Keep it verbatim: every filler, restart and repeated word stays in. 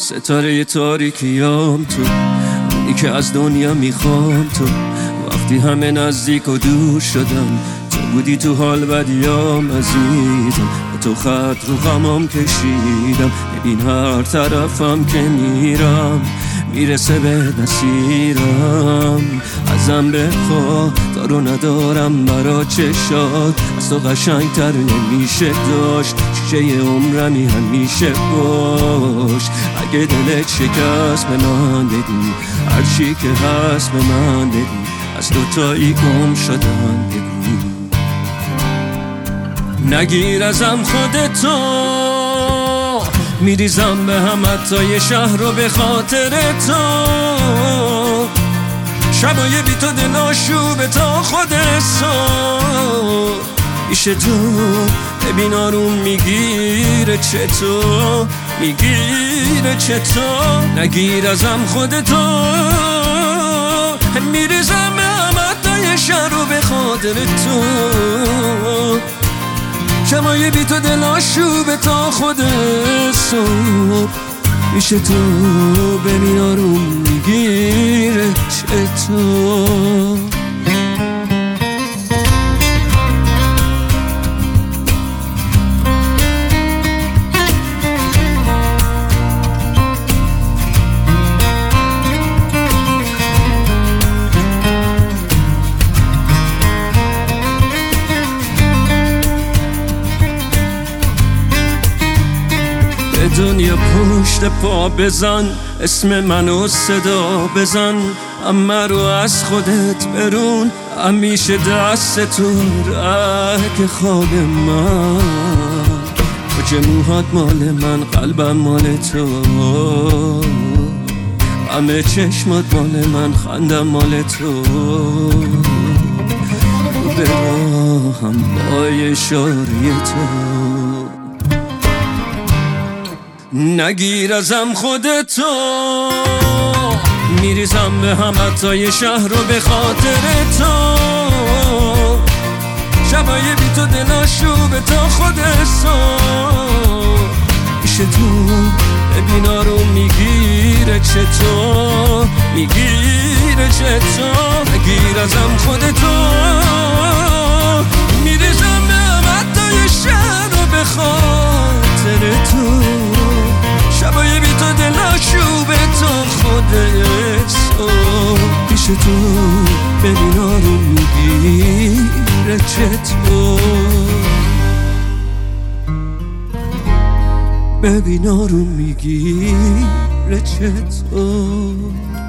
ستاره تاریکیام تو، اونی که از دنیا میخوام تو. وقتی همه نزدیک و دور شدم، تو بودی تو حال بدیام عزیزم. با تو خط رو غمام کشیدم، ببین هر طرفم که میرم میرسه به مسیرم. ازم بخوا دارو ندارم برا چشات، از تو قشنگ تر نمیشه داشت. شیشه عمرمی همیشه باش. اگه دلت شکست به من بگو، هرچی که هست به من بگو. از دوتایی گم شدن بگو. نگیر ازم خودتو، میریزم به هم حتی یه شهر رو به خاطر تو. شبای بی تو دل آشوبه تا خود صبح. پیش تو ببین آروم میگیره چطور، میگیره چطور. نگیر ازم خودتو، میریزم به هم حتی یه شهر رو به خاطر تو. شبای بی تو دل آشوبه تا خود صبح. پیش تو ببین آروم میگیره چطور. دنیا پشت پا بزن، اسم منو صدا بزن. اما رو از خودت برون، همیشه دست تو ره خواب من. کجا موهات مال من، قلبم مال تو. همه چشمات مال من، خندم مال تو. به راهم با اشاره تو. نگیر ازم خودتو، میریزم به هم حتی یه شهر رو به خاطر تو. شبای بی تو دل آشوبه تا خود صبح. پیش تو ببین آروم میگیره چطور، میگیره چطور. نگیر ازم خودتو، میریزم به هم حتی یه شهر رو به خاطر تو. شبای بی تو دل آشوبه تا خودت صبح. پیش تو ببین آروم میگیره چطور، ببین آروم میگیره چطور.